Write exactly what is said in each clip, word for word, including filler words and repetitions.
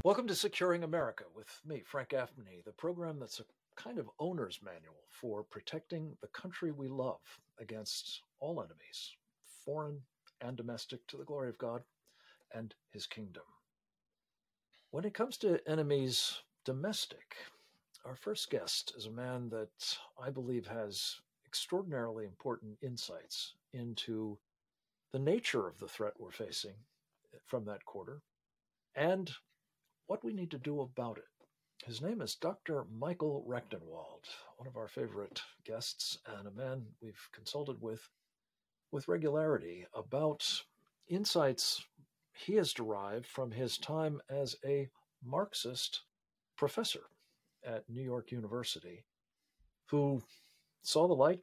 Welcome to Securing America with me, Frank Gaffney, the program that's a kind of owner's manual for protecting the country we love against all enemies, foreign and domestic, to the glory of God and his kingdom. When it comes to enemies domestic, our first guest is a man that I believe has extraordinarily important insights into the nature of the threat we're facing from that quarter and what we need to do about it. His name is Doctor Michael Rectenwald, one of our favorite guests and a man we've consulted with with regularity about insights he has derived from his time as a Marxist professor at New York University, who saw the light,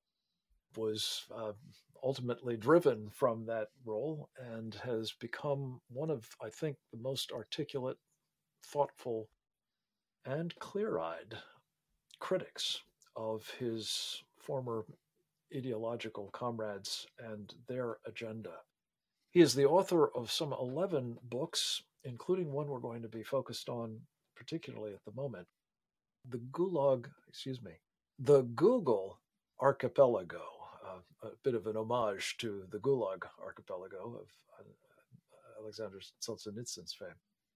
was uh, ultimately driven from that role, and has become one of, I think, the most articulate, thoughtful, and clear-eyed critics of his former ideological comrades and their agenda. He is the author of some eleven books, including one we're going to be focused on particularly at the moment, the Gulag, excuse me, the Google Archipelago, uh, a bit of an homage to the Gulag Archipelago of uh, Alexander Solzhenitsyn's fame.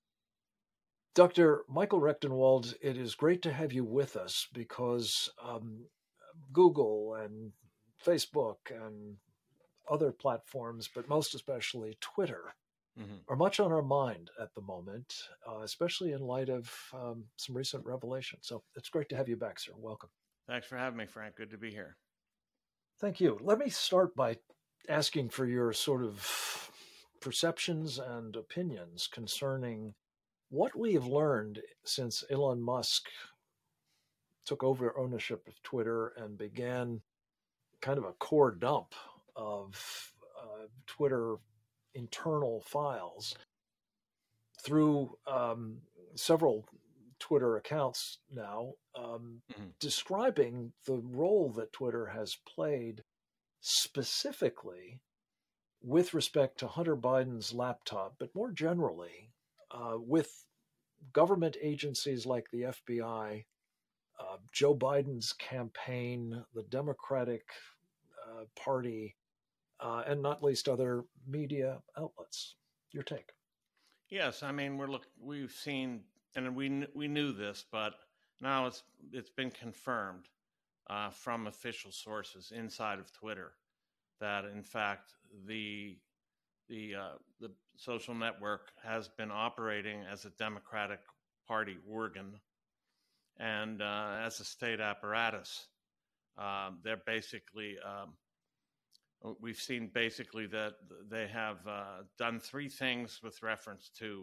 Doctor Michael Rectenwald, it is great to have you with us because um, Google and Facebook and other platforms, but most especially Twitter, mm-hmm. are much on our mind at the moment, uh, especially in light of um, some recent revelations. So it's great to have you back, sir. Welcome. Thanks for having me, Frank. Good to be here. Thank you. Let me start by asking for your sort of perceptions and opinions concerning what we have learned since Elon Musk took over ownership of Twitter and began kind of a core dump of uh, Twitter internal files through um, several Twitter accounts now, um, mm-hmm. describing the role that Twitter has played specifically with respect to Hunter Biden's laptop, but more generally uh, with government agencies like the F B I, uh, Joe Biden's campaign, the Democratic uh, Party, uh, and not least other media outlets. Your take? Yes, I mean we're look we've seen and we we knew this, but now it's it's been confirmed uh, from official sources inside of Twitter that in fact the the uh, the social network has been operating as a Democratic Party organ and uh, as a state apparatus. Uh, they're basically um, we've seen basically that they have uh, done three things with reference to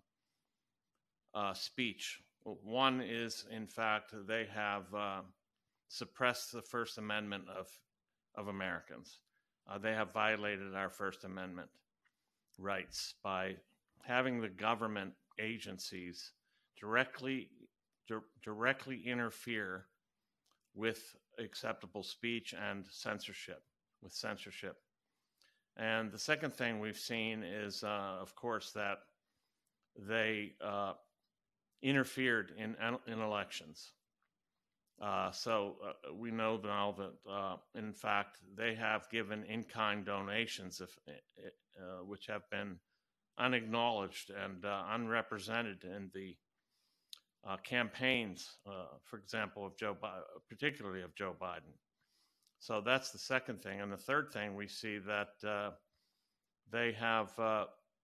uh, uh, speech. One is, in fact, they have uh, suppressed the First Amendment of of Americans. Uh, they have violated our First Amendment rights by having the government agencies directly di- directly interfere with acceptable speech and censorship, with censorship. And the second thing we've seen is, uh, of course, that they uh, interfered in in elections. Uh, so uh, we know now that, uh, in fact, they have given in-kind donations, if, uh, which have been unacknowledged and uh, unrepresented in the uh, campaigns, uh, for example, of Joe, Bi- particularly of Joe Biden. So that's the second thing. And the third thing, we see that uh, they have uh,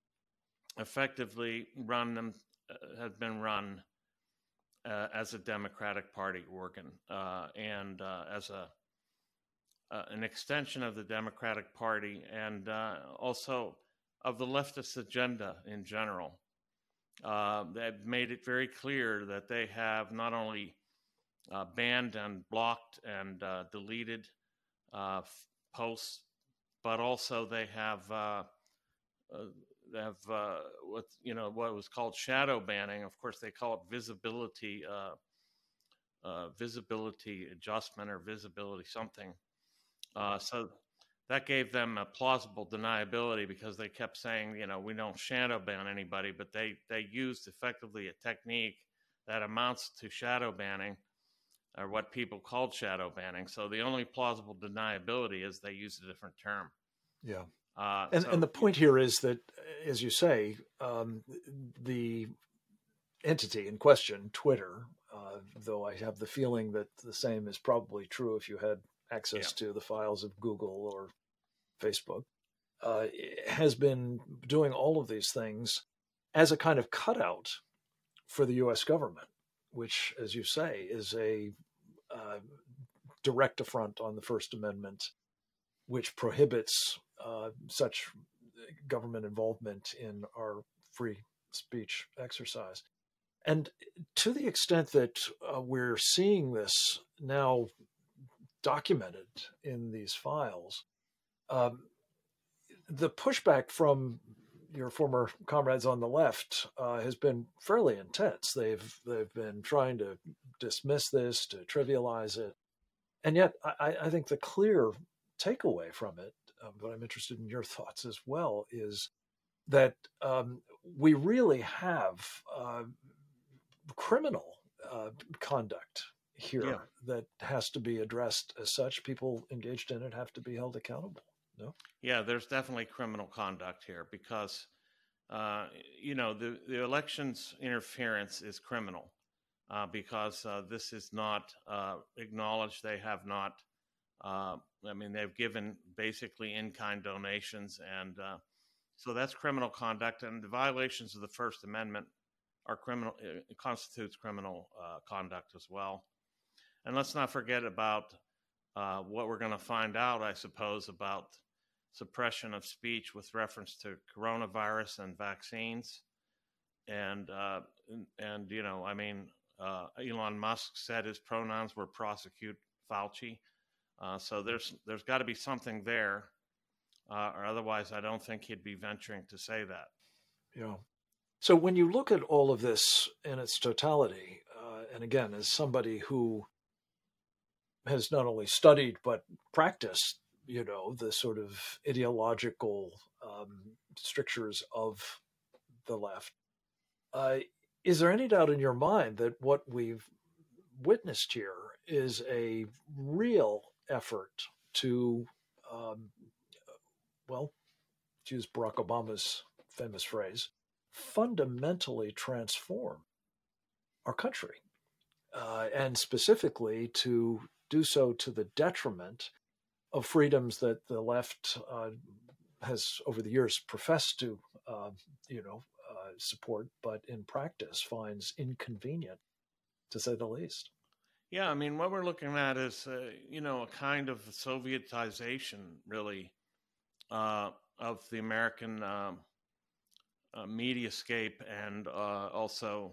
effectively run them, uh, have been run Uh, as a Democratic Party organ uh, and uh, as a uh, an extension of the Democratic Party and uh, also of the leftist agenda in general. Uh, they've made it very clear that they have not only uh, banned and blocked and uh, deleted uh, f- posts, but also they have uh, uh, they have uh, what you know what was called shadow banning. Of course, they call it visibility uh, uh, visibility adjustment or visibility something. Uh, so that gave them a plausible deniability because they kept saying, you know, we don't shadow ban anybody, but they, they used effectively a technique that amounts to shadow banning, or what people called shadow banning. So the only plausible deniability is they used a different term. Yeah. Uh, and, so, and the point here is that, as you say, um, the entity in question, Twitter, uh, though I have the feeling that the same is probably true if you had access yeah. to the files of Google or Facebook, uh, has been doing all of these things as a kind of cutout for the U S government, which, as you say, is a uh, direct affront on the First Amendment, which prohibits uh, such government involvement in our free speech exercise. And to the extent that uh, we're seeing this now documented in these files, um, the pushback from your former comrades on the left uh, has been fairly intense. They've they've been trying to dismiss this, to trivialize it, and yet I, I think the clear takeaway from it, uh, but I'm interested in your thoughts as well, is that um, we really have uh, criminal uh, conduct here yeah. that has to be addressed as such. People engaged in it have to be held accountable. No? Yeah, there's definitely criminal conduct here because, uh, you know, the, the elections interference is criminal uh, because uh, this is not uh, acknowledged. They have not, uh, I mean, they've given basically in-kind donations. And uh, so that's criminal conduct. And the violations of the First Amendment are criminal, it constitutes criminal uh, conduct as well. And let's not forget about uh, what we're going to find out, I suppose, about suppression of speech with reference to coronavirus and vaccines. And, uh, and, and, you know, I mean, uh, Elon Musk said his pronouns were prosecute Fauci. Uh, so there's there's got to be something there, uh, or otherwise I don't think he'd be venturing to say that. Yeah. So when you look at all of this in its totality, uh, and again, as somebody who has not only studied but practiced, you know, the sort of ideological um, strictures of the left, uh, is there any doubt in your mind that what we've witnessed here is a real effort to, um, well, to use Barack Obama's famous phrase, fundamentally transform our country, uh, and specifically to do so to the detriment of freedoms that the left uh, has over the years professed to, uh, you know, uh, support, but in practice finds inconvenient, to say the least. Yeah, I mean, what we're looking at is, uh, you know, a kind of Sovietization, really, uh, of the American um, uh, mediascape, and uh, also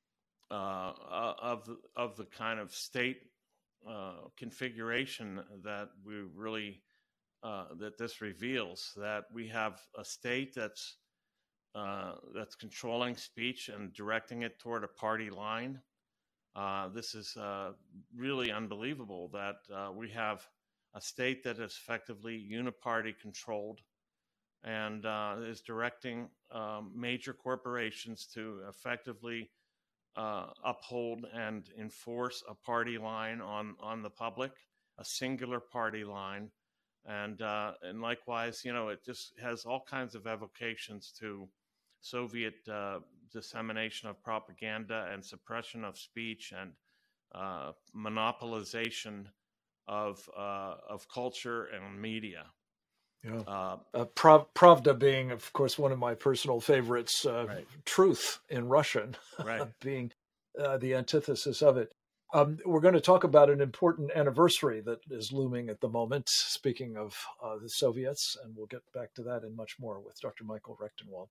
uh, uh, of the, of the kind of state uh, configuration that we really uh, that this reveals. That we have a state that's uh, that's controlling speech and directing it toward a party line. Uh, this is uh, really unbelievable that uh, we have a state that is effectively uniparty controlled and uh, is directing um, major corporations to effectively uh, uphold and enforce a party line on, on the public, a singular party line. And, uh, and likewise, you know, it just has all kinds of evocations to Soviet uh, dissemination of propaganda and suppression of speech and uh, monopolization of uh, of culture and media. Yeah. Uh, uh, Prav- Pravda being, of course, one of my personal favorites. Uh, right. Truth in Russian, right. being uh, the antithesis of it. Um, we're going to talk about an important anniversary that is looming at the moment. Speaking of uh, the Soviets, and we'll get back to that and much more with Doctor Michael Rectenwald.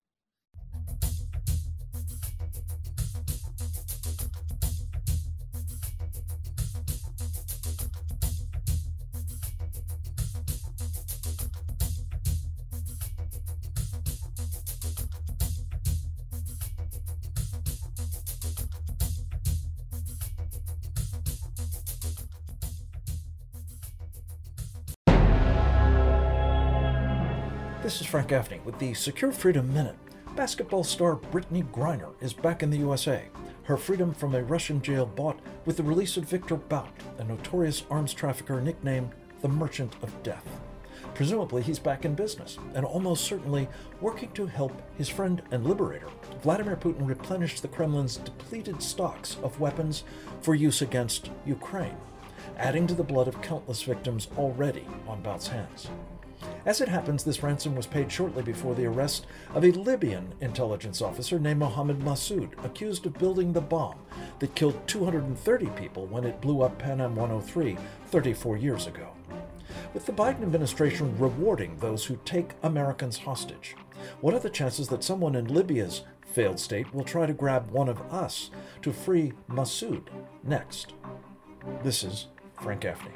This is Frank Gaffney with the Secure Freedom Minute. Basketball star Brittney Griner is back in the U S A. Her freedom from a Russian jail bought with the release of Victor Bout, a notorious arms trafficker nicknamed the Merchant of Death. Presumably he's back in business, and almost certainly working to help his friend and liberator, Vladimir Putin, replenish the Kremlin's depleted stocks of weapons for use against Ukraine, adding to the blood of countless victims already on Bout's hands. As it happens, this ransom was paid shortly before the arrest of a Libyan intelligence officer named Mohammed Massoud, accused of building the bomb that killed two hundred thirty people when it blew up Pan Am one oh three thirty-four years ago. With the Biden administration rewarding those who take Americans hostage, what are the chances that someone in Libya's failed state will try to grab one of us to free Massoud next? This is Frank Gaffney.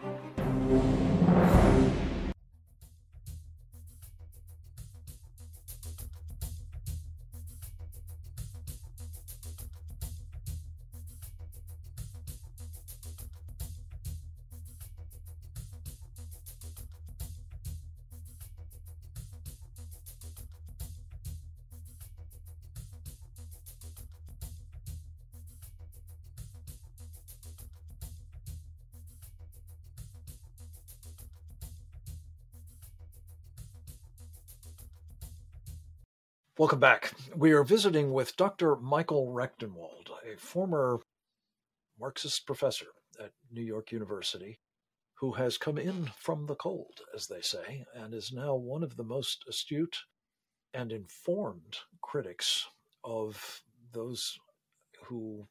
Welcome back. We are visiting with Doctor Michael Rectenwald, a former Marxist professor at New York University, who has come in from the cold, as they say, and is now one of the most astute and informed critics of those who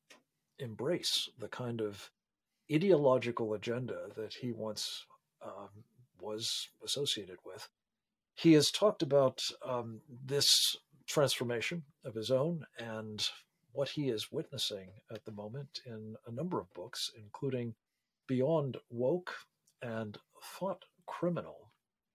embrace the kind of ideological agenda that he once um, was associated with. He has talked about um, this transformation of his own and what he is witnessing at the moment in a number of books, including Beyond Woke and Thought Criminal,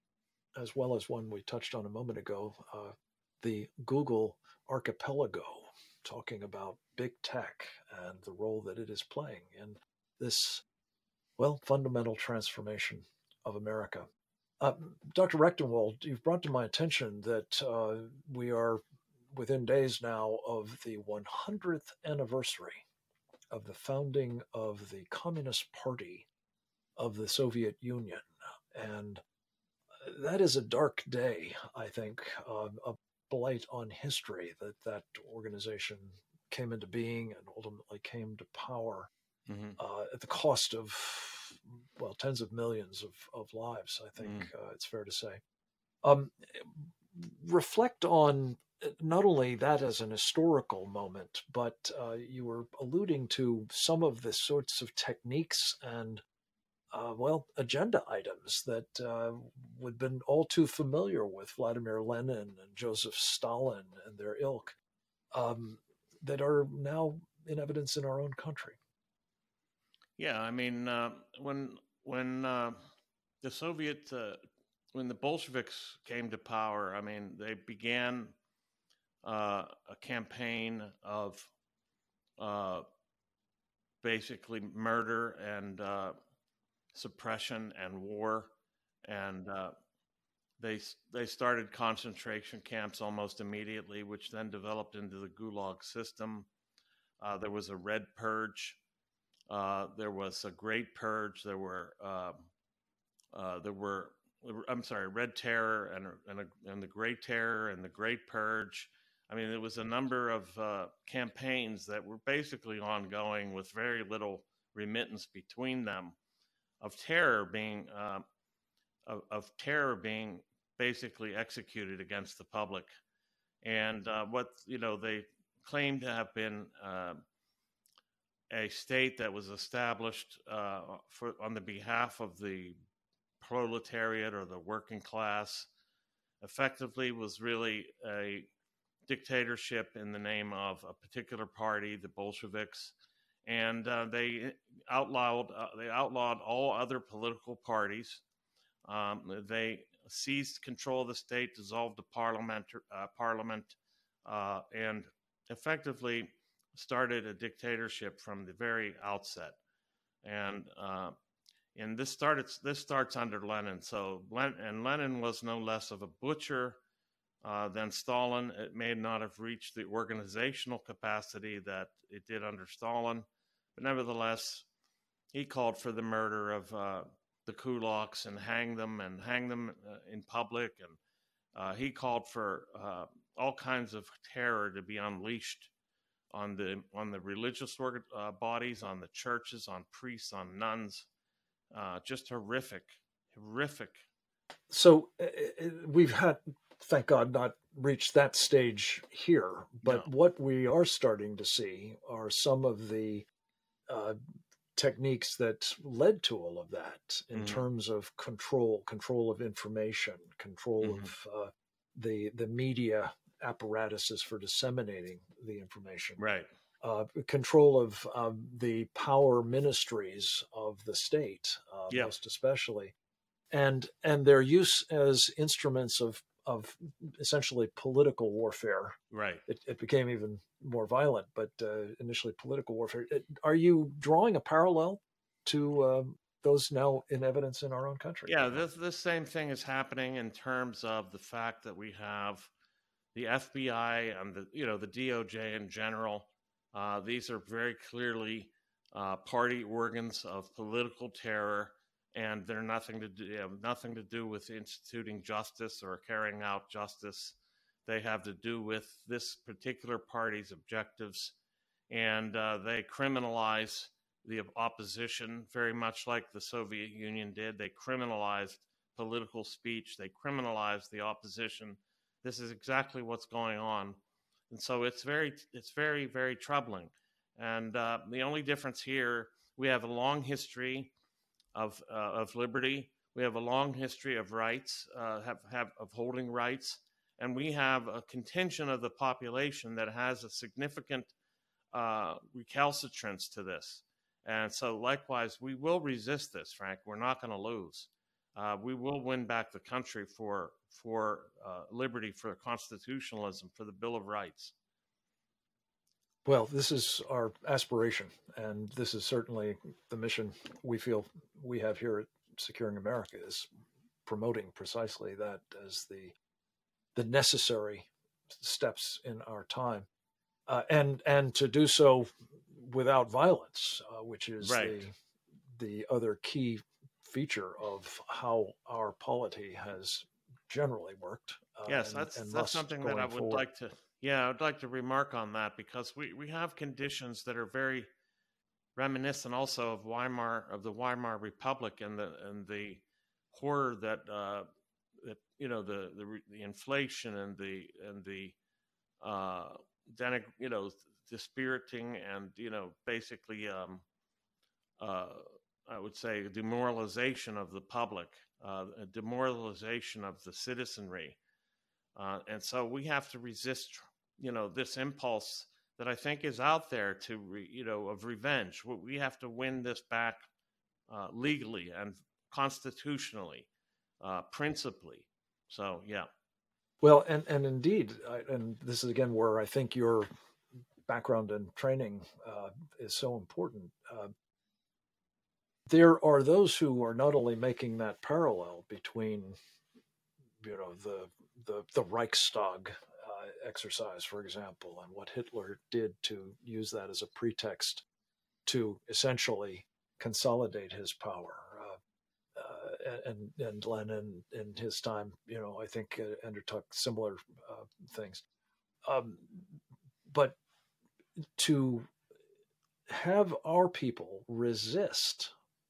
as well as one we touched on a moment ago, uh, the Google Archipelago, talking about big tech and the role that it is playing in this, well, fundamental transformation of America. Uh, Doctor Rectenwald, you've brought to my attention that uh, we are within days now of the one hundredth anniversary of the founding of the Communist Party of the Soviet Union. And that is a dark day, I think, uh, a blight on history that that organization came into being and ultimately came to power mm-hmm. uh, at the cost of, well, tens of millions of, of lives, I think mm. uh, it's fair to say. Um, reflect on not only that as an historical moment, but uh, you were alluding to some of the sorts of techniques and, uh, well, agenda items that uh, would have been all too familiar with Vladimir Lenin and Joseph Stalin and their ilk um, that are now in evidence in our own country. Yeah, I mean, uh, when when uh, the Soviet, uh, when the Bolsheviks came to power, I mean, they began uh, a campaign of uh, basically murder and uh, suppression and war, and uh, they they started concentration camps almost immediately, which then developed into the Gulag system. Uh, there was a Red Purge. Uh, there was a Great Purge. There were, uh, uh, there were, I'm sorry, Red Terror and and, a, and the Great Terror and the Great Purge. I mean, there was a number of uh, campaigns that were basically ongoing with very little remittance between them, of terror being, uh, of, of terror being basically executed against the public, and uh, what you know they claim to have been. Uh, a state that was established uh, for on the behalf of the proletariat or the working class, effectively was really a dictatorship in the name of a particular party, the Bolsheviks, and uh, they outlawed uh, they outlawed all other political parties. Um, they seized control of the state, dissolved the parliament, uh, parliament, uh, and effectively started a dictatorship from the very outset. And uh, And this started. This starts under Lenin. So, Len, and Lenin was no less of a butcher uh, than Stalin. It may not have reached the organizational capacity that it did under Stalin, but nevertheless, he called for the murder of uh, the kulaks and hang them and hang them uh, in public. And uh, he called for uh, all kinds of terror to be unleashed on the on the religious uh, bodies, on the churches, on priests, on nuns. Uh, just horrific, horrific. So uh, we've had, thank God, not reached that stage here. But No. what we are starting to see are some of the uh, techniques that led to all of that in mm-hmm. terms of control, control of information, control mm-hmm. of uh, the the media apparatuses for disseminating the information. Right. Uh, control of um, the power ministries of the state, uh, yeah. most especially, and and their use as instruments of of essentially political warfare. Right. It, it became even more violent, but uh, initially political warfare. Are you drawing a parallel to uh, those now in evidence in our own country? Yeah, this this same thing is happening in terms of the fact that we have the F B I and the you know the D O J in general. Uh, these are very clearly uh, party organs of political terror, and they're nothing to do have nothing to do with instituting justice or carrying out justice. They have to do with this particular party's objectives, and uh, they criminalize the opposition very much like the Soviet Union did. They criminalized political speech. They criminalized the opposition. This is exactly what's going on. And so it's very, it's very, very troubling. And uh, the only difference here, we have a long history of uh, of liberty. We have a long history of rights, uh, have have of holding rights, and we have a contingent of the population that has a significant uh, recalcitrance to this. And so, likewise, we will resist this, Frank. We're not going to lose. Uh, we will win back the country for for uh, liberty, for constitutionalism, for the Bill of Rights. Well, this is our aspiration, and this is certainly the mission we feel we have here at Securing America, is promoting precisely that as the the necessary steps in our time, uh, and and to do so without violence, uh, which is right. the the other key feature of how our polity has generally worked. Uh, yes, and, that's and that's something that I would forward. like to. Yeah, I'd like to remark on that, because we, we have conditions that are very reminiscent also of Weimar of the Weimar Republic and the and the horror that uh, that you know the, the the inflation and the and the uh, denig- you know dispiriting and you know basically um, uh, I would say demoralization of the public, uh, a demoralization of the citizenry, uh, and so we have to resist. You know, this impulse that I think is out there to, re, you know, of revenge. We have to win this back uh, legally and constitutionally, uh, principally. So, yeah. Well, and, and indeed, I, and this is again where I think your background and training uh, is so important. Uh, there are those who are not only making that parallel between, you know, the the, the Reichstag exercise, for example, and what Hitler did to use that as a pretext to essentially consolidate his power. Uh, uh, and and Lenin in his time, you know, I think uh, undertook similar uh, things. Um, but to have our people resist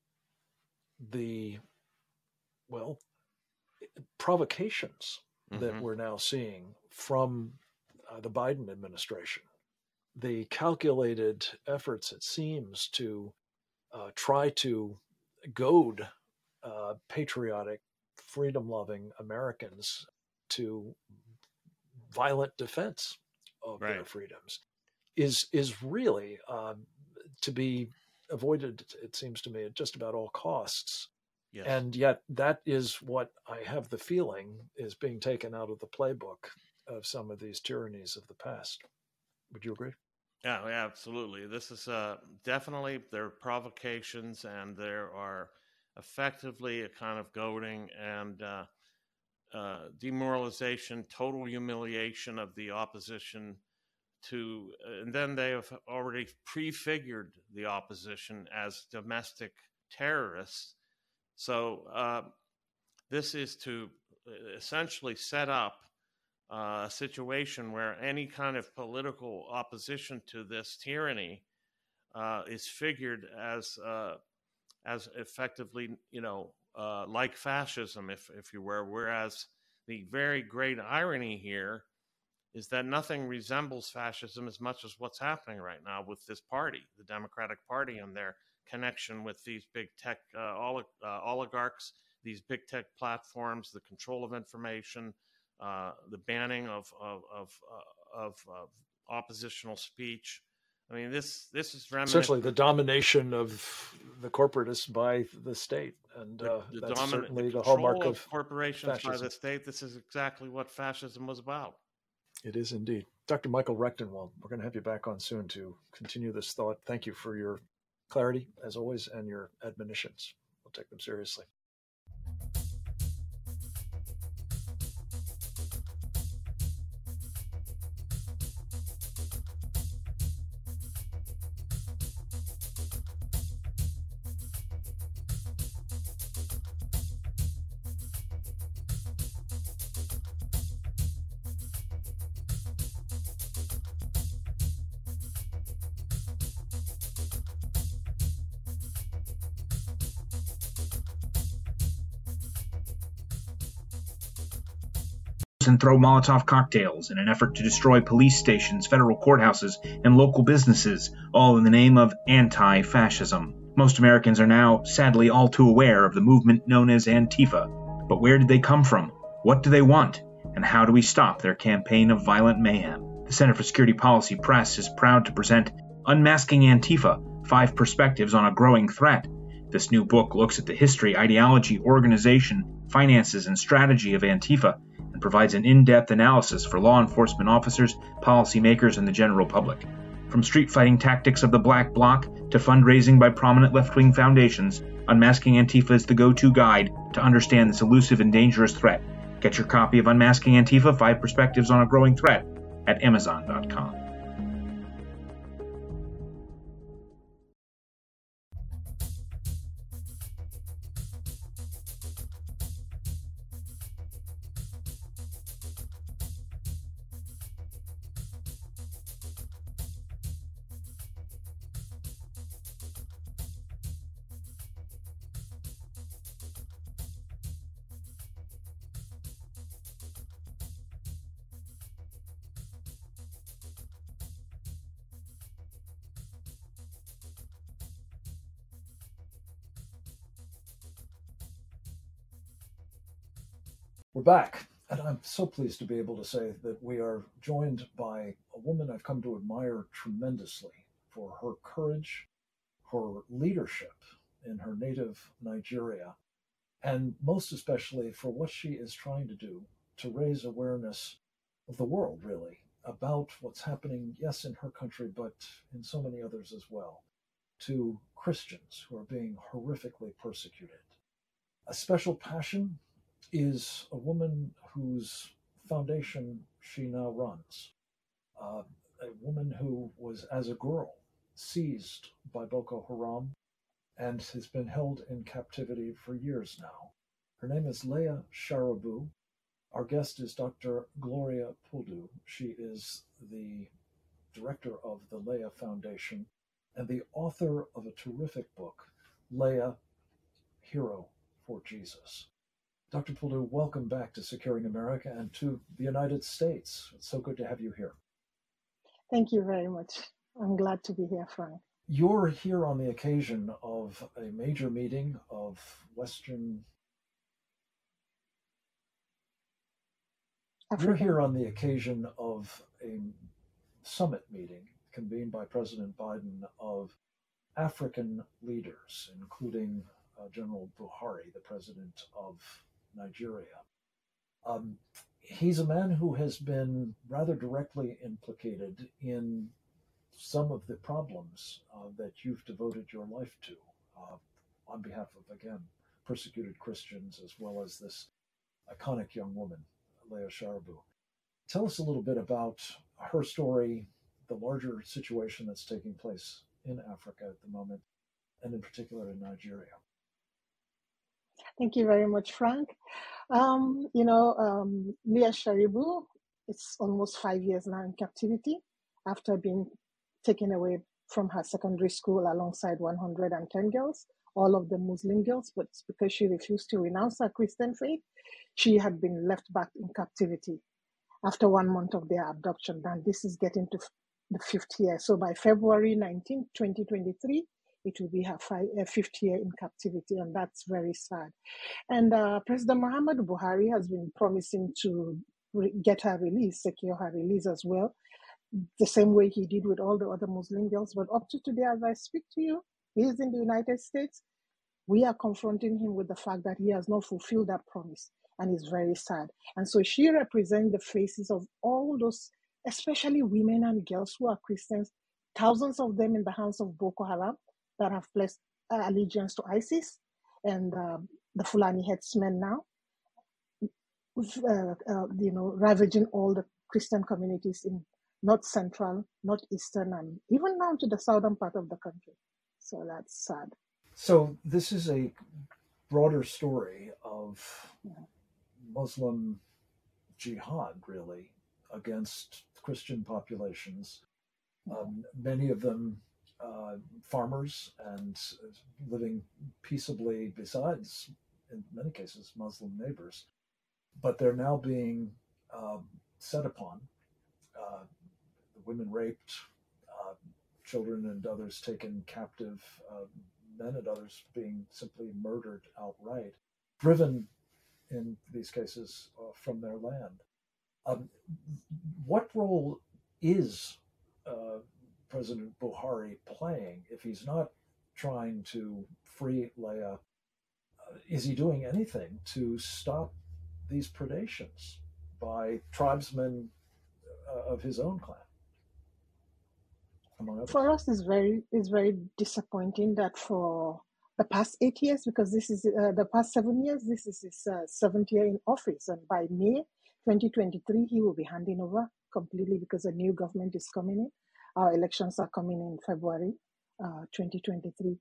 the, well, provocations mm-hmm. that we're now seeing from uh, the Biden administration, the calculated efforts, it seems, to uh, try to goad uh, patriotic, freedom-loving Americans to violent defense of right. their freedoms is is really um, to be avoided, it seems to me, at just about all costs. Yes. And yet that is what I have the feeling is being taken out of the playbook of some of these tyrannies of the past. Would you agree? Yeah, yeah, absolutely. This is uh, definitely, there are provocations, and there are effectively a kind of goading and uh, uh, demoralization, total humiliation of the opposition. To and then they have already prefigured the opposition as domestic terrorists. So uh, this is to essentially set up uh, a situation where any kind of political opposition to this tyranny uh, is figured as uh, as effectively, you know, uh, like fascism, if if you were. Whereas the very great irony here is that nothing resembles fascism as much as what's happening right now with this party, the Democratic Party, and their connection with these big tech uh, olig- uh, oligarchs, these big tech platforms, the control of information, uh, the banning of of of, uh, of of oppositional speech. I mean, this this is Essentially, the reminiscent. domination of the corporatists by the state, and The, uh, the that's dominant, the certainly the hallmark control of of corporations by fascism. the state. This is exactly what fascism was about. It is indeed. Doctor Michael Rectenwald, we're going to have you back on soon to continue this thought. Thank you for your clarity, as always, and your admonitions. We'll take them seriously. And throw Molotov cocktails in an effort to destroy police stations, federal courthouses, and local businesses, all in the name of anti-fascism. Most Americans are now, sadly, all too aware of the movement known as Antifa. But where did they come from? What do they want? And how do we stop their campaign of violent mayhem? The Center for Security Policy Press is proud to present Unmasking Antifa, Five Perspectives on a Growing Threat. This new book looks at the history, ideology, organization, finances, and strategy of Antifa, and provides an in-depth analysis for law enforcement officers, policymakers, and the general public. From street fighting tactics of the Black Bloc to fundraising by prominent left-wing foundations, Unmasking Antifa is the go-to guide to understand this elusive and dangerous threat. Get your copy of Unmasking Antifa, Five Perspectives on a Growing Threat at amazon dot com. We're back, and I'm so pleased to be able to say that we are joined by a woman I've come to admire tremendously for her courage, her leadership in her native Nigeria, and most especially for what she is trying to do to raise awareness of the world, really, about what's happening, yes, in her country, but in so many others as well, to Christians who are being horrifically persecuted. A special passion is a woman whose foundation she now runs, uh, a woman who was, as a girl, seized by Boko Haram and has been held in captivity for years now. Her name is Leah Sharibu. Our guest is Doctor Gloria Puldu. She is the director of the Leah Foundation and the author of a terrific book, Leah, Hero for Jesus. Doctor Puldu, welcome back to Securing America and to the United States. It's so good to have you here. Thank you very much. I'm glad to be here, Frank. You're here on the occasion of a major meeting of Western... African. You're here on the occasion of a summit meeting convened by President Biden of African leaders, including uh, General Buhari, the president of Nigeria. Um, he's a man who has been rather directly implicated in some of the problems uh, that you've devoted your life to uh, on behalf of, again, persecuted Christians, as well as this iconic young woman, Leah Sharibu. Tell us a little bit about her story, the larger situation that's taking place in Africa at the moment, and in particular in Nigeria. Thank you very much, Frank. Um, you know, um, Leah Sharibu, it's almost five years now in captivity after being taken away from her secondary school alongside one hundred ten girls, all of them Muslim girls, but because she refused to renounce her Christian faith, she had been left back in captivity after one month of their abduction. And this is getting to the fifth year. So by February nineteenth, twenty twenty-three, it will be her five, uh, fifth year in captivity, and that's very sad. And uh, President Muhammadu Buhari has been promising to re- get her release, secure her release as well, the same way he did with all the other Muslim girls. But up to today, as I speak to you, he is in the United States. We are confronting him with the fact that he has not fulfilled that promise, and it's very sad. And so she represents the faces of all those, especially women and girls who are Christians, thousands of them in the hands of Boko Haram that have pledged uh, allegiance to ISIS and uh, the Fulani headsmen now, uh, uh, you know, ravaging all the Christian communities in North Central, North Eastern, and even now to the southern part of the country. So that's sad. So this is a broader story of Muslim jihad, really, against Christian populations, um, many of them uh, farmers and living peaceably besides, in many cases, Muslim neighbors. But they're now being uh, set upon, uh, the women raped, uh, children and others taken captive, uh, men and others being simply murdered outright, driven in these cases uh, from their land. Um, what role is uh, President Buhari playing if he's not trying to free Leah? Uh, is he doing anything to stop these predations by tribesmen uh, of his own clan? For us, it's very it's very disappointing that for the past eight years, because this is uh, the past seven years, this is his uh, seventh year in office, and by May twenty twenty-three, he will be handing over completely because a new government is coming in. Our elections are coming in February uh, twenty twenty-three.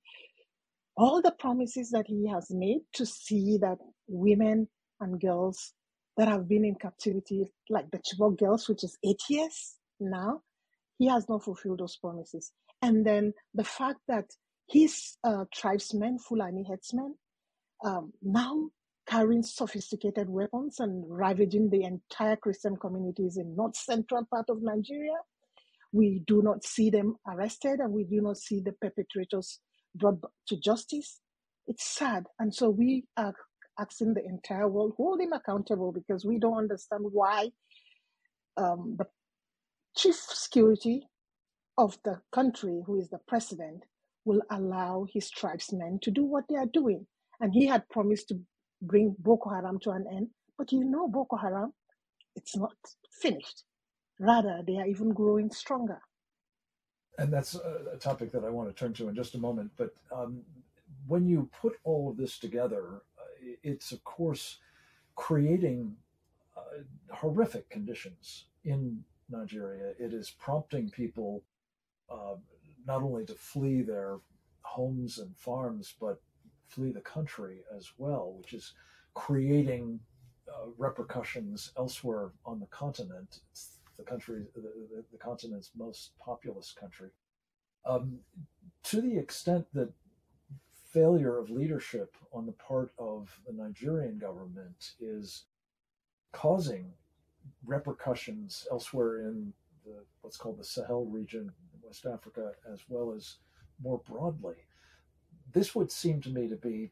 All the promises that he has made to see that women and girls that have been in captivity, like the Chibok girls, which is eight years now, he has not fulfilled those promises. And then the fact that his uh, tribesmen, Fulani headsmen, um, now carrying sophisticated weapons and ravaging the entire Christian communities in north central part of Nigeria. We do not see them arrested, and we do not see the perpetrators brought to justice. It's sad. And so we are asking the entire world, hold him accountable, because we don't understand why um, the chief security of the country, who is the president, will allow his tribesmen to do what they are doing. And he had promised to bring Boko Haram to an end, but you know Boko Haram, it's not finished. Rather, they are even growing stronger. And that's a topic that I want to turn to in just a moment. But um, when you put all of this together, uh, it's, of course, creating uh, horrific conditions in Nigeria. It is prompting people uh, not only to flee their homes and farms, but flee the country as well, which is creating uh, repercussions elsewhere on the continent. It's the country, the, the, the continent's most populous country. Um, to the extent that failure of leadership on the part of the Nigerian government is causing repercussions elsewhere in the, what's called the Sahel region, West Africa, as well as more broadly, this would seem to me to be,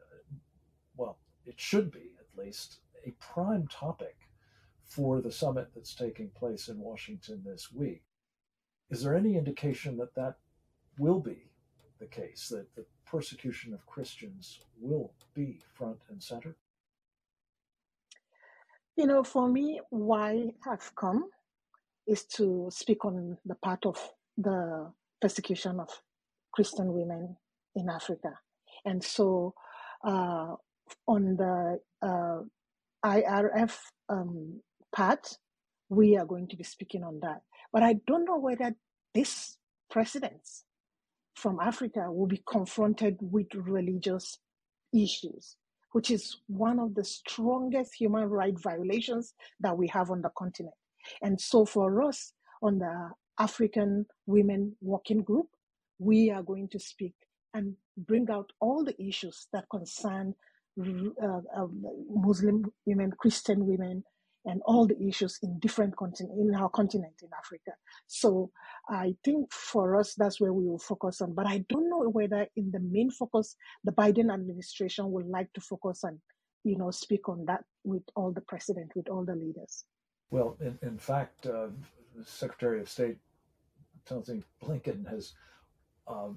well, it should be at least, a prime topic for the summit that's taking place in Washington this week. Is there any indication that that will be the case, that the persecution of Christians will be front and center? You know, for me, why I've come is to speak on the part of the persecution of Christian women in Africa. And so uh, on the uh, I R F um, part, we are going to be speaking on that. But I don't know whether these presidents from Africa will be confronted with religious issues, which is one of the strongest human rights violations that we have on the continent. And so for us on the African Women Working Group, we are going to speak and bring out all the issues that concern uh, uh, Muslim women, Christian women, and all the issues in different continent, in our continent in Africa. So I think for us, that's where we will focus on. But I don't know whether in the main focus, the Biden administration would like to focus on, you know, speak on that with all the president, with all the leaders. Well, in, in fact, uh, Secretary of State Tony Blinken has um,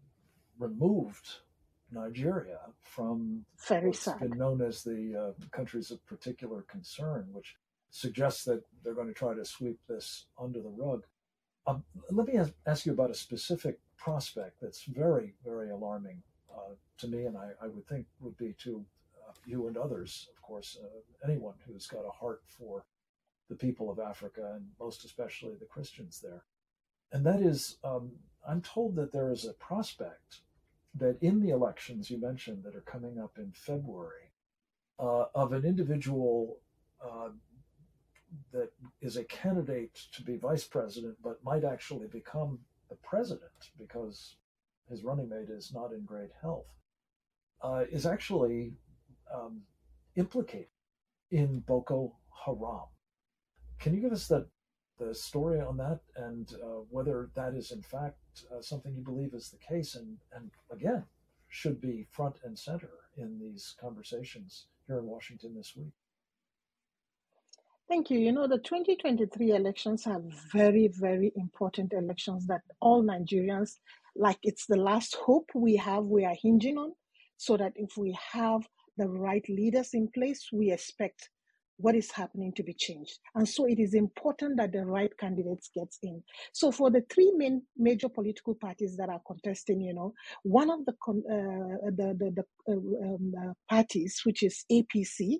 removed Nigeria from Very what's sad. been known as the uh, countries of particular concern, which suggests that they're going to try to sweep this under the rug. Um, let me ask, ask you about a specific prospect that's very, very alarming uh, to me, and I, I would think would be to uh, you and others, of course, uh, anyone who's got a heart for the people of Africa, and most especially the Christians there. And that is, um, I'm told that there is a prospect that in the elections you mentioned that are coming up in February, uh, of an individual uh, that is a candidate to be vice president, but might actually become the president because his running mate is not in great health, uh, is actually um, implicated in Boko Haram. Can you give us the, the story on that, and uh, whether that is in fact uh, something you believe is the case, and, and again, should be front and center in these conversations here in Washington this week? Thank you. You know, the twenty twenty-three elections are very, very important elections that all Nigerians, like it's the last hope we have, we are hinging on, so that if we have the right leaders in place, we expect what is happening to be changed. And so it is important that the right candidates gets in. So for the three main major political parties that are contesting, you know, one of the uh, the the, the uh, um, uh, parties, which is A P C,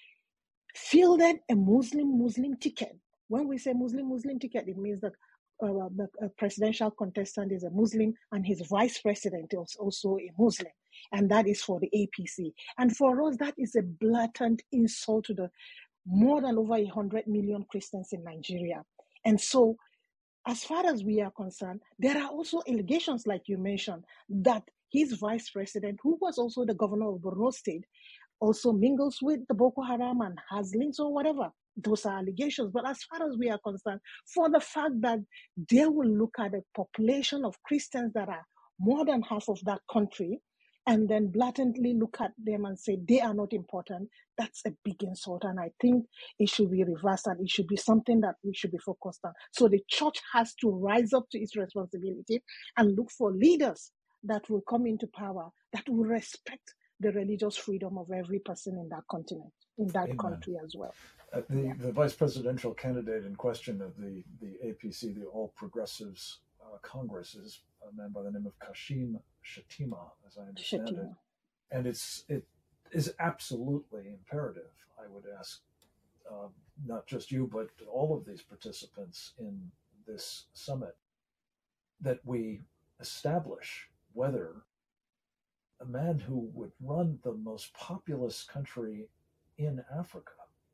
fielded a Muslim Muslim ticket. When we say Muslim Muslim ticket, it means that uh, the uh, presidential contestant is a Muslim and his vice president is also a Muslim. And that is for the A P C. And for us, that is a blatant insult to the more than over one hundred million Christians in Nigeria. And so, as far as we are concerned, there are also allegations, like you mentioned, that his vice president, who was also the governor of Borno State, also mingles with the Boko Haram and has links or whatever. Those are allegations. But as far as we are concerned, for the fact that they will look at a population of Christians that are more than half of that country, and then blatantly look at them and say they are not important, that's a big insult. And I think it should be reversed, and it should be something that we should be focused on. So the church has to rise up to its responsibility and look for leaders that will come into power, that will respect the religious freedom of every person in that continent, in that Amen. Country as well. Uh, the, yeah. the vice presidential candidate in question of the, the A P C, the All Progressives uh, Congress, is a man by the name of Kashim Shettima, as I understand Shettima. It. And it's it is absolutely imperative, I would ask, uh, not just you, but all of these participants in this summit, that we establish whether a man who would run the most populous country in Africa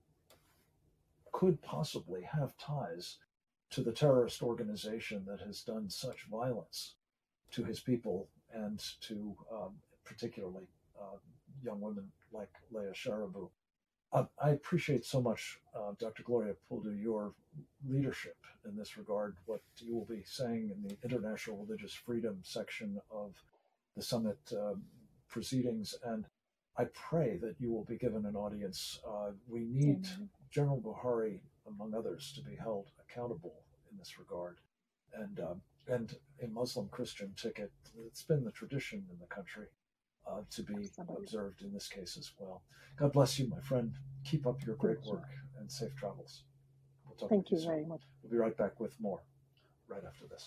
could possibly have ties to the terrorist organization that has done such violence to his people and to um, particularly uh, young women like Leah Sharibu. Uh, I appreciate so much, uh, Doctor Gloria Poldou, your leadership in this regard, what you will be saying in the International Religious Freedom section of the summit uh, proceedings, and I pray that you will be given an audience. Uh, we need mm-hmm. General Buhari, among others, to be held accountable in this regard, and uh, and a Muslim Christian ticket. It's been the tradition in the country uh, to be Absolutely. Observed in this case as well. God bless you, my friend. Keep up your great work and safe travels. We'll talk Thank you, you very much. We'll be right back with more right after this.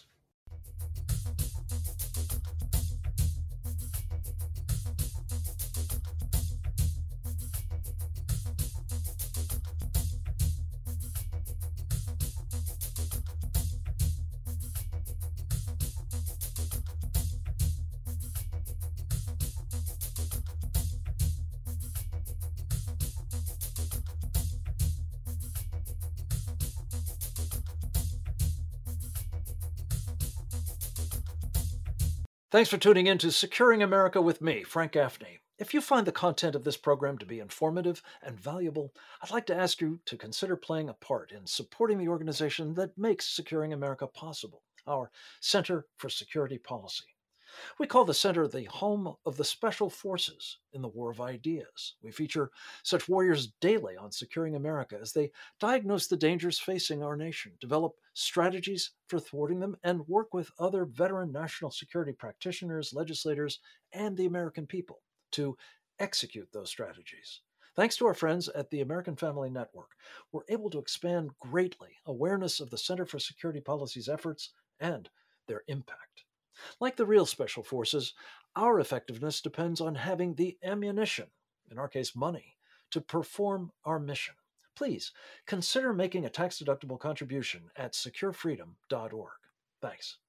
Thanks for tuning in to Securing America with me, Frank Gaffney. If you find the content of this program to be informative and valuable, I'd like to ask you to consider playing a part in supporting the organization that makes Securing America possible, our Center for Security Policy. We call the Center the home of the Special Forces in the War of Ideas. We feature such warriors daily on Securing America as they diagnose the dangers facing our nation, develop strategies for thwarting them, and work with other veteran national security practitioners, legislators, and the American people to execute those strategies. Thanks to our friends at the American Family Network, we're able to expand greatly awareness of the Center for Security Policy's efforts and their impact. Like the real special forces, our effectiveness depends on having the ammunition, in our case money, to perform our mission. Please consider making a tax-deductible contribution at secure freedom dot org. Thanks.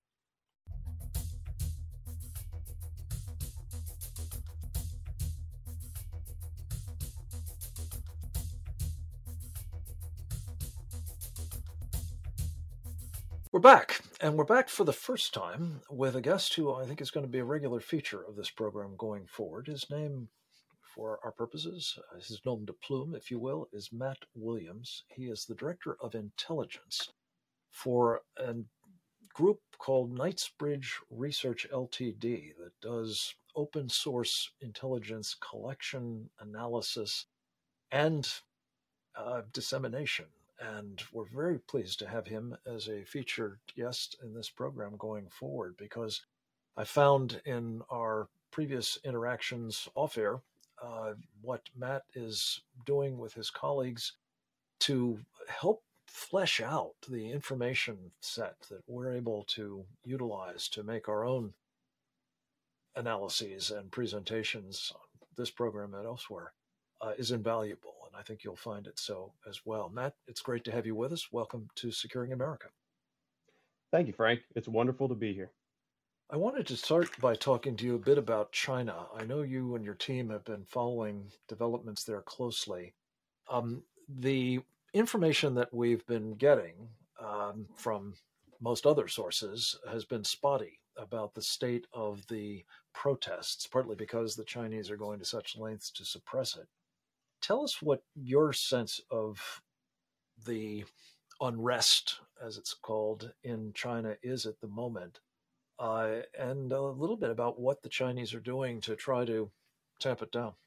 We're back, and we're back for the first time with a guest who I think is going to be a regular feature of this program going forward. His name, for our purposes, his nom de plume, if you will, is Matt Williams. He is the Director of Intelligence for a group called Knightsbridge Research Limited that does open source intelligence collection, analysis, and uh, dissemination. And we're very pleased to have him as a featured guest in this program going forward, because I found in our previous interactions off air uh, what Matt is doing with his colleagues to help flesh out the information set that we're able to utilize to make our own analyses and presentations on this program and elsewhere uh, is invaluable. I think you'll find it so as well. Matt, it's great to have you with us. Welcome to Securing America. Thank you, Frank. It's wonderful to be here. I wanted to start by talking to you a bit about China. I know you and your team have been following developments there closely. Um, the information that we've been getting um, from most other sources has been spotty about the state of the protests, partly because the Chinese are going to such lengths to suppress it. Tell us what your sense of the unrest, as it's called, in China is at the moment, uh, and a little bit about what the Chinese are doing to try to tamp it down.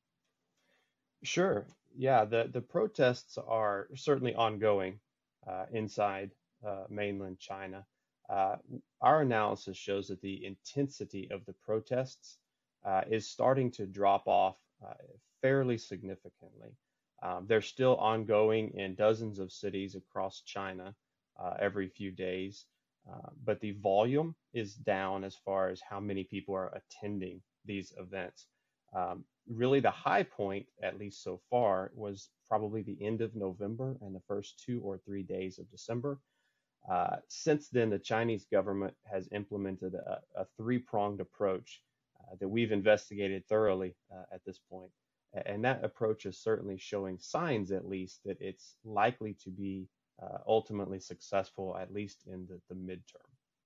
Sure. Yeah, the, the protests are certainly ongoing uh, inside uh, mainland China. Uh, our analysis shows that the intensity of the protests uh, is starting to drop off uh, fairly significantly. Um, they're still ongoing in dozens of cities across China uh, every few days, uh, but the volume is down as far as how many people are attending these events. Um, really, the high point, at least so far, was probably the end of November and the first two or three days of December. Uh, since then, the Chinese government has implemented a, a three-pronged approach uh, that we've investigated thoroughly uh, at this point. And that approach is certainly showing signs, at least, that it's likely to be uh, ultimately successful, at least in the, the midterm.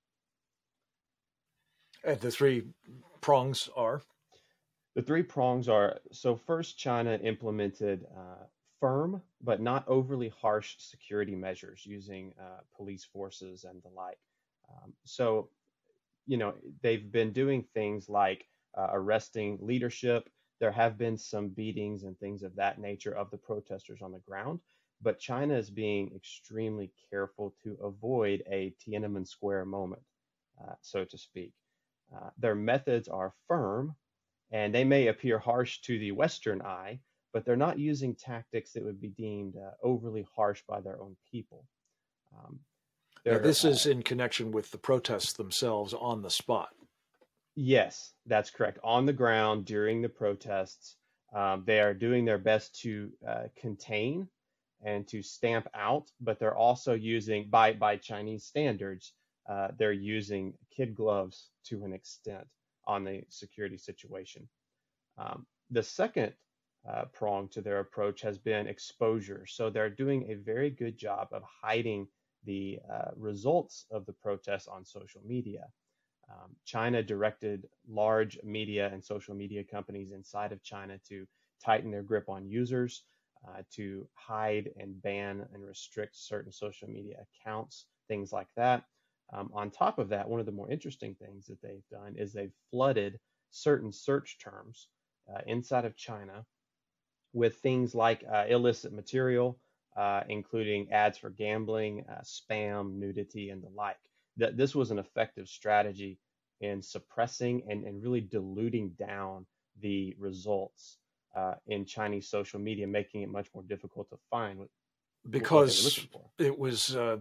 And the three prongs are? The three prongs are, so first, China implemented uh, firm but not overly harsh security measures using uh, police forces and the like. Um, so, you know, they've been doing things like uh, arresting leadership. There have been some beatings and things of that nature of the protesters on the ground, but China is being extremely careful to avoid a Tiananmen Square moment, uh, so to speak. Uh, their methods are firm, and they may appear harsh to the Western eye, but they're not using tactics that would be deemed uh, overly harsh by their own people. Um, now, this uh, is in connection with the protests themselves on the spot. Yes, that's correct. On the ground during the protests, um, they are doing their best to uh, contain and to stamp out, but they're also using, by, by Chinese standards, uh, they're using kid gloves to an extent on the security situation. Um, the second uh, prong to their approach has been exposure. So they're doing a very good job of hiding the uh, results of the protests on social media. Um, China directed large media and social media companies inside of China to tighten their grip on users, uh, to hide and ban and restrict certain social media accounts, things like that. Um, on top of that, one of the more interesting things that they've done is they've flooded certain search terms uh, inside of China with things like uh, illicit material, uh, including ads for gambling, uh, spam, nudity, and the like. That this was an effective strategy in suppressing and, and really diluting down the results uh, in Chinese social media, making it much more difficult to find what, what they were Because looking for. it was uh,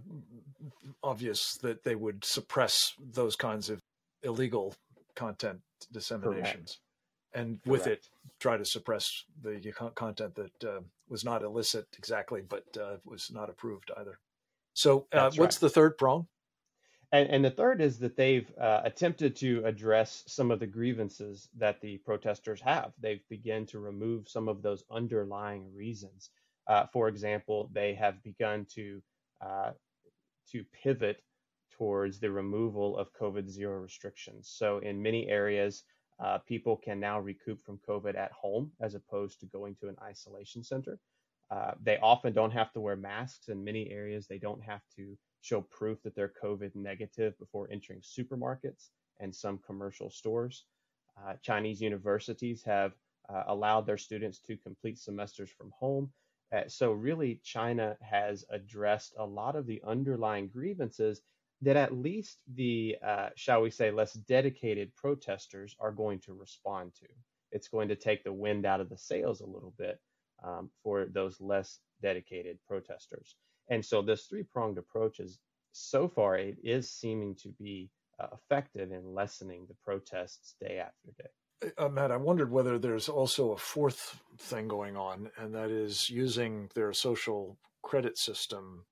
obvious that they would suppress those kinds of illegal content disseminations. Correct. And with Correct. it, try to suppress the content that uh, was not illicit exactly, but uh, was not approved either. So uh, That's what's right. the third prong? And, and the third is that they've uh, attempted to address some of the grievances that the protesters have. They've begun to remove some of those underlying reasons. Uh, for example, they have begun to uh, to pivot towards the removal of COVID zero restrictions. So in many areas, uh, people can now recoup from COVID at home as opposed to going to an isolation center. Uh, they often don't have to wear masks. In many areas, they don't have to show proof that they're COVID negative before entering supermarkets and some commercial stores. Uh, Chinese universities have uh, allowed their students to complete semesters from home. Uh, so really, China has addressed a lot of the underlying grievances that at least the, uh, shall we say, less dedicated protesters are going to respond to. It's going to take the wind out of the sails a little bit um, for those less dedicated protesters. And so this three-pronged approach is, so far, it is seeming to be uh, effective in lessening the protests day after day. Uh, Matt, I wondered whether there's also a fourth thing going on, and that is using their social credit system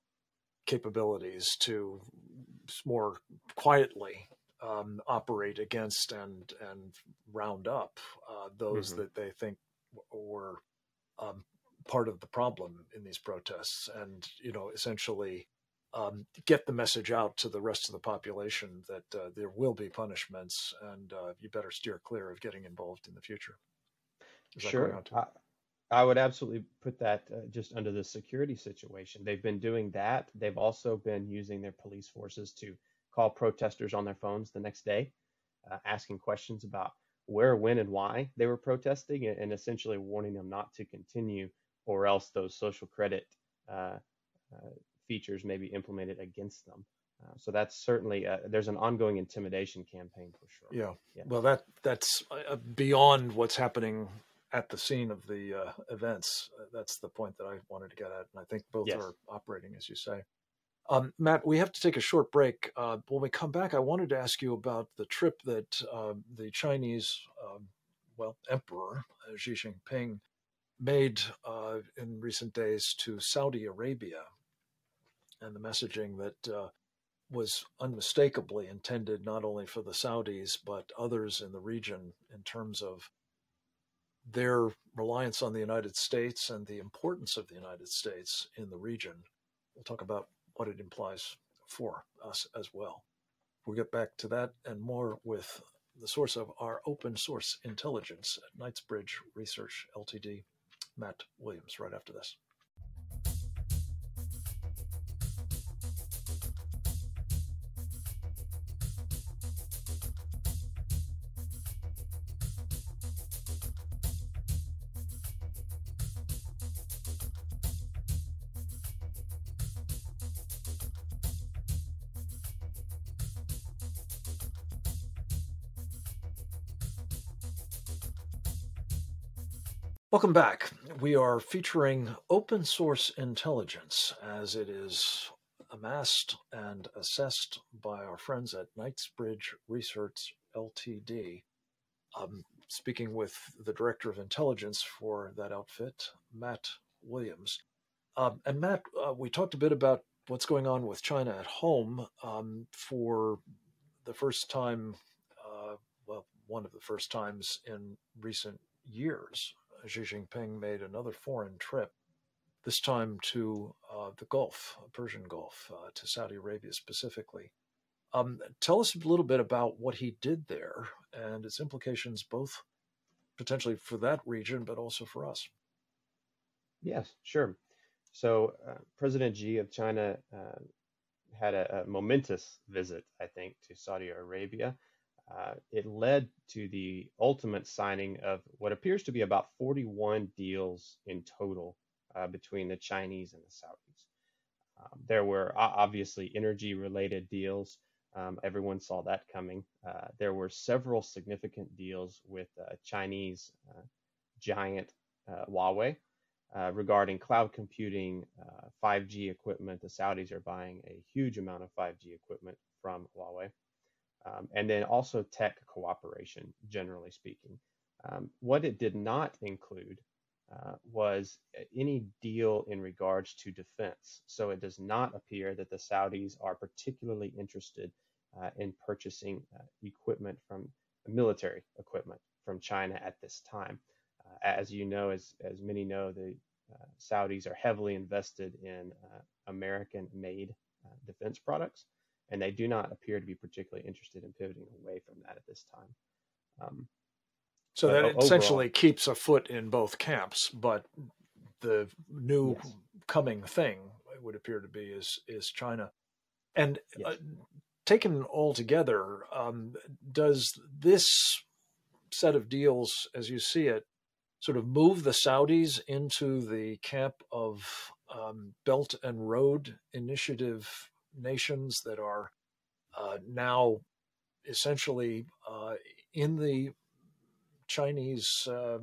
capabilities to more quietly um, operate against and and round up uh, those Mm-hmm. that they think were um, part of the problem in these protests, and you know, essentially um, get the message out to the rest of the population that uh, there will be punishments, and uh, you better steer clear of getting involved in the future. Is that going Sure. on too? I, I would absolutely put that uh, just under the security situation. They've been doing that. They've also been using their police forces to call protesters on their phones the next day, uh, asking questions about where, when, and why they were protesting, and, and essentially warning them not to continue, or else those social credit uh, uh, features may be implemented against them. Uh, so that's certainly uh, there's an ongoing intimidation campaign for sure. Yeah. Yeah. Well, that that's uh, beyond what's happening at the scene of the uh, events. Uh, that's the point that I wanted to get at, and I think both Yes. are operating, as you say. Um, Matt, we have to take a short break. Uh, when we come back, I wanted to ask you about the trip that uh, the Chinese, um, well, Emperor uh, Xi Jinping made uh, in recent days to Saudi Arabia, and the messaging that uh, was unmistakably intended not only for the Saudis, but others in the region in terms of their reliance on the United States and the importance of the United States in the region. We'll talk about what it implies for us as well. We'll get back to that and more with the source of our open source intelligence at Knightsbridge Research Ltd, Matt Williams, right after this. Welcome back. We are featuring open source intelligence as it is amassed and assessed by our friends at Knightsbridge Research Ltd. Um, speaking with the director of intelligence for that outfit, Matt Williams. Um, and Matt, uh, we talked a bit about what's going on with China at home. Um, for the first time, uh, well, one of the first times in recent years, Xi Jinping made another foreign trip, this time to uh, the Gulf, Persian Gulf, uh, to Saudi Arabia specifically. Um, tell us a little bit about what he did there and its implications, both potentially for that region, but also for us. Yes, sure. So uh, President Xi of China uh, had a, a momentous visit, I think, to Saudi Arabia. Uh, it led to the ultimate signing of what appears to be about forty-one deals in total uh, between the Chinese and the Saudis. Um, there were o- obviously energy-related deals. Um, everyone saw that coming. Uh, there were several significant deals with uh, Chinese uh, giant uh, Huawei uh, regarding cloud computing, uh, five G equipment. The Saudis are buying a huge amount of five G equipment from Huawei. Um, and then also tech cooperation, generally speaking. Um, what it did not include uh, was any deal in regards to defense. So it does not appear that the Saudis are particularly interested uh, in purchasing uh, equipment from military equipment from China at this time. Uh, as you know, as, as many know, the uh, Saudis are heavily invested in uh, American-made uh, defense products, and they do not appear to be particularly interested in pivoting away from that at this time. Um, so but that o- essentially overall, keeps a foot in both camps, but the new yes, coming thing, it would appear to be, is is China. And uh, yes. taken all together, um, does this set of deals, as you see it, sort of move the Saudis into the camp of um, Belt and Road Initiative nations that are uh, now essentially uh, in the Chinese uh,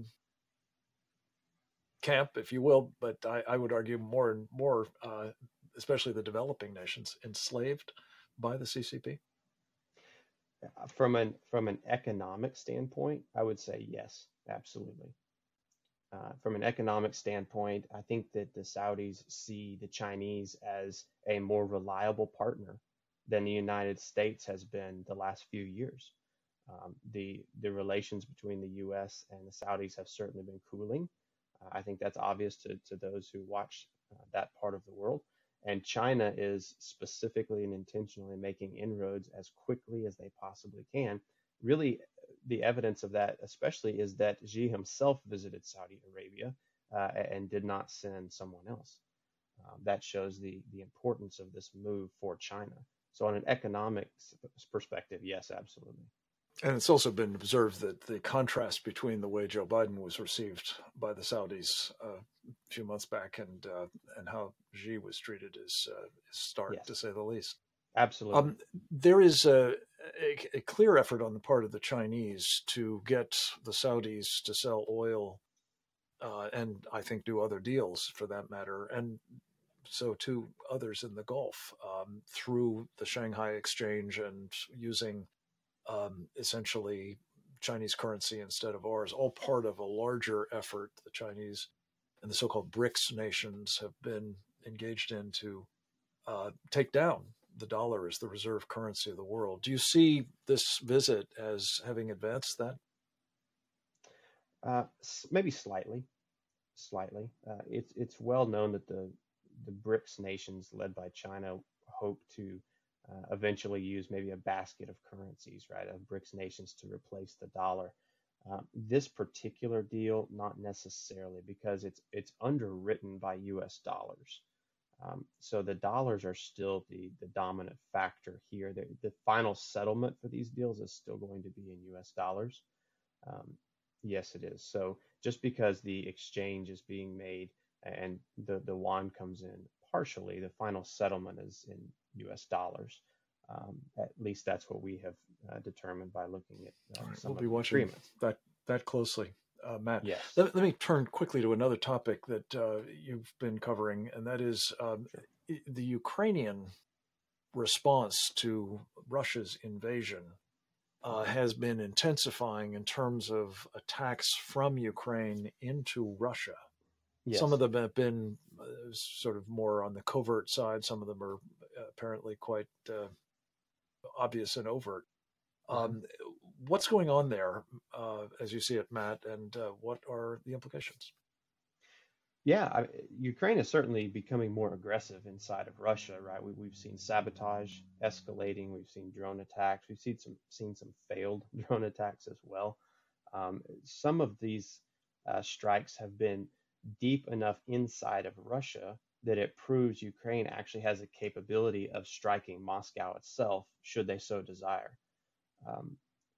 camp, if you will, but I, I would argue more and more, uh, especially the developing nations, enslaved by the C C P? Uh, From an from an economic standpoint, I would say yes, absolutely. Uh, from an economic standpoint, I think that the Saudis see the Chinese as a more reliable partner than the United States has been the last few years. Um, the the relations between the U S and the Saudis have certainly been cooling. Uh, I think that's obvious to, to those who watch uh, that part of the world. And China is specifically and intentionally making inroads as quickly as they possibly can. Really, the evidence of that, especially, is that Xi himself visited Saudi Arabia uh, and did not send someone else. Um, that shows the the importance of this move for China. So, on an economic perspective, yes, absolutely. And it's also been observed that the contrast between the way Joe Biden was received by the Saudis uh, a few months back and uh, and how Xi was treated is, uh, is stark, to Yes, say the least. absolutely. Um, there is a, a, a clear effort on the part of the Chinese to get the Saudis to sell oil uh, and I think do other deals for that matter, and so too others in the Gulf um, through the Shanghai Exchange and using um, essentially Chinese currency instead of ours, all part of a larger effort the Chinese and the so-called BRICS nations have been engaged in to uh, take down the dollar as the reserve currency of the world. Do you see this visit as having advanced that? Uh, s- maybe slightly, slightly. Uh, it's it's well known that the the BRICS nations, led by China, hope to uh, eventually use maybe a basket of currencies, right, of BRICS nations to replace the dollar. Um, this particular deal, not necessarily, because it's it's underwritten by U S dollars. Um, so the dollars are still the the dominant factor here. The, the final settlement for these deals is still going to be in U S dollars. Um, yes, it is. So just because the exchange is being made and the, the yuan comes in partially, the final settlement is in U S dollars. Um, at least that's what we have uh, determined by looking at uh, All right, some we'll of be the watching agreements. that that closely, uh, Matt. Yes, Let, let me turn quickly to another topic that uh, you've been covering, and that is um, sure. the Ukrainian response to Russia's invasion uh, Hmm. has been intensifying in terms of attacks from Ukraine into Russia. Some of Yes. them have been uh, sort of more on the covert side. Some of them are apparently quite uh, obvious and overt. Hmm. Um, what's going on there, uh, as you see it, Matt, and uh, what are the implications? Yeah, I, Ukraine is certainly becoming more aggressive inside of Russia, right? We, we've seen sabotage escalating. We've seen drone attacks. We've seen some seen some failed drone attacks as well. Um, some of these uh, strikes have been deep enough inside of Russia that it proves Ukraine actually has a capability of striking Moscow itself, should they so desire. Um,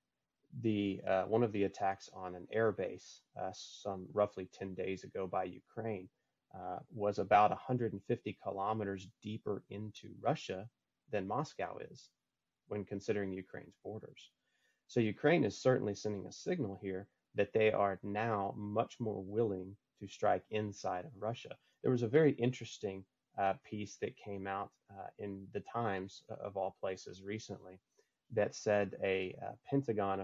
the uh, one of the attacks on an air base, uh, some roughly ten days ago by Ukraine, uh, was about one hundred fifty kilometers deeper into Russia than Moscow is, when considering Ukraine's borders. So Ukraine is certainly sending a signal here that they are now much more willing to strike inside of Russia. There was a very interesting uh, piece that came out uh, in the Times, uh, of all places, recently, that said a uh, Pentagon,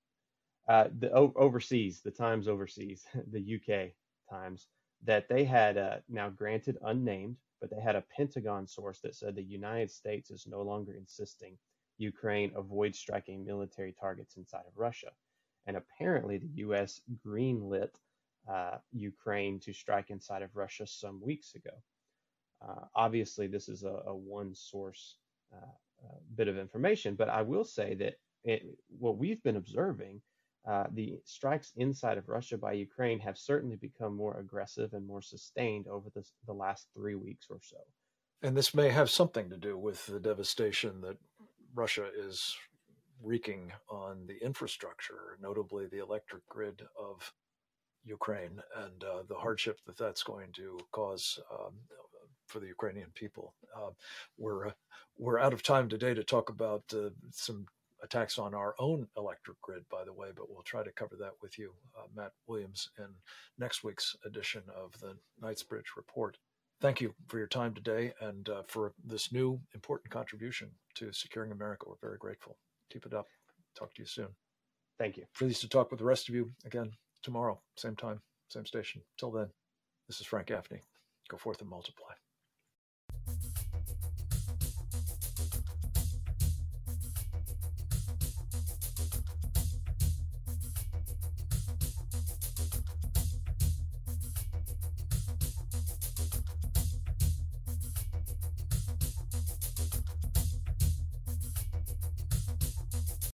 uh, the o- overseas, the Times overseas, the U K Times, that they had uh, now granted unnamed, but they had a Pentagon source that said the United States is no longer insisting Ukraine avoid striking military targets inside of Russia. And apparently the U S greenlit uh, Ukraine to strike inside of Russia some weeks ago. Uh, obviously, this is a, a one source uh, uh, bit of information, but I will say that it, what we've been observing, uh, the strikes inside of Russia by Ukraine have certainly become more aggressive and more sustained over this, the last three weeks or so. And this may have something to do with the devastation that Russia is wreaking on the infrastructure, notably the electric grid of Ukraine, and uh, the hardship that that's going to cause um, for the Ukrainian people. Uh, we're uh, we're out of time today to talk about uh, some attacks on our own electric grid, by the way, but we'll try to cover that with you, uh, Matt Williams, in next week's edition of the Knightsbridge Report. Thank you for your time today and uh, for this new important contribution to Securing America. We're very grateful. Keep it up. Talk to you soon. Thank you. Pleased to talk with the rest of you again tomorrow, same time, same station. Till then, this is Frank Gaffney. Go forth and multiply.